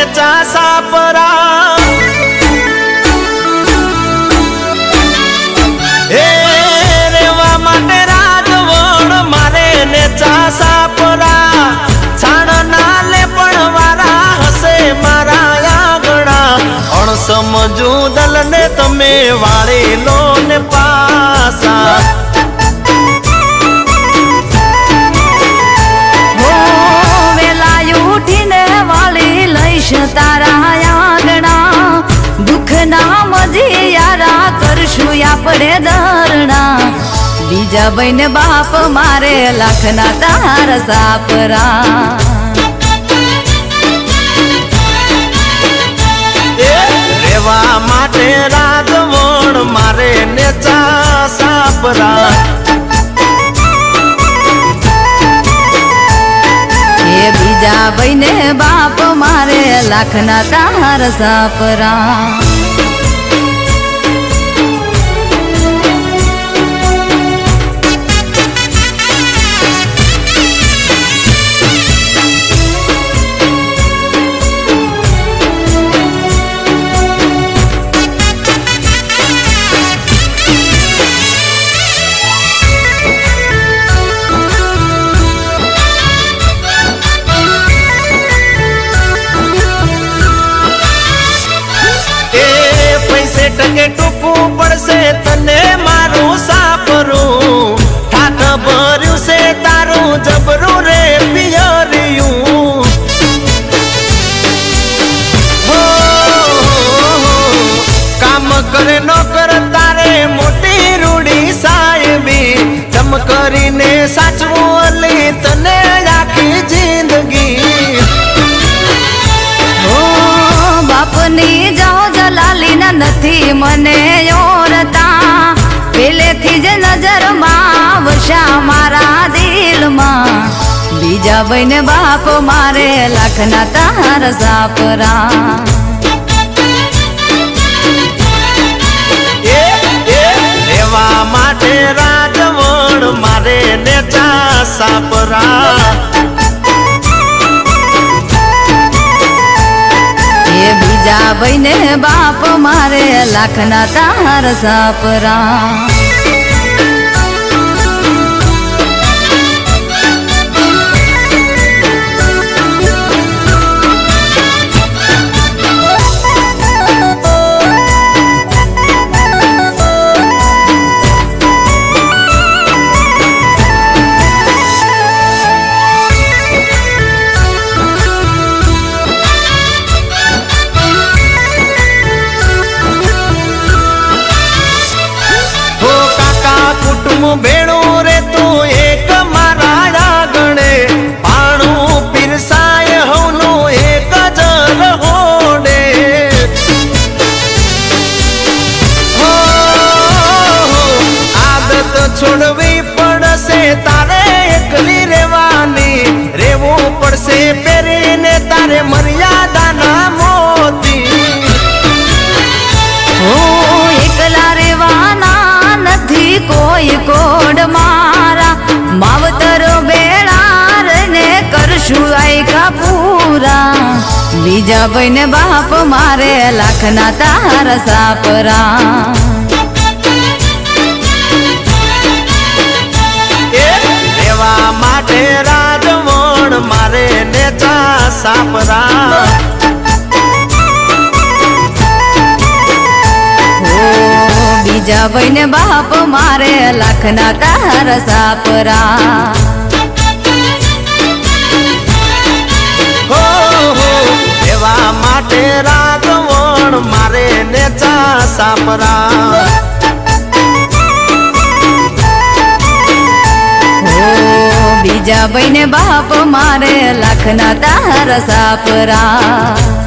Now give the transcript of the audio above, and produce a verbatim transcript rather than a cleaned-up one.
नेचा सापरा ए रेवा माटे राजवण मारे नेचा सापरा छाण नाले पण वारा हसे मारा आंगणा अणसमजू दल ने तमे वाળી लो ने पासा तारा आंगणा दुख ना मजियारा करशु आपणे धरणा बीजा बहन बाप मारे लाखना तार सापरा रेवा माटे राजवण मारे नेचा सापरा बीजा बहने बाप मारे लाखना तार सापरा टके टूपू पड़से तने मारू सापरू ठाठ भर्यू से तारू जबरू रे पियरियू हो, हो काम करे न कर तारे मोटी रूड़ी साहेबी जम करीने साचवू अली तने आखी जिंदगी हो बापनी जाओ जलाली ना नथी मने ओरता पेले थी ज नजर मां वशा मारा दिल मां बीजा बहन बाप मारे लाखना तार सापरा ए ए रेवा माटे राजवण मारे नेचा सापरा बीजा बहने बाप मारे लाखना तार सापरा भेड़ू रे तू एक मारा गणे पाणू पिरसाए होनो एक जल होडे हो, हो आदत छोड़वी पड़से तारे एकली रेवानी रेवू पड़से पेरीने तारे मर्यादा ना मोती हो एकला रेवाना नथी कोई कोड मारा मावतर बेड़ार ने करशु आई का पूरा बीजा बहन बाप मारे लाखना तार सापरा रेवा माटे राजवण मारे नेचा सापरा बीजा बहन बाप मारे लाखना तार सापरा हो, हो रेवा माटे राजवण मारे नेचा सापरा हो बीजा बहन बाप मारे लाखना तार सापरा।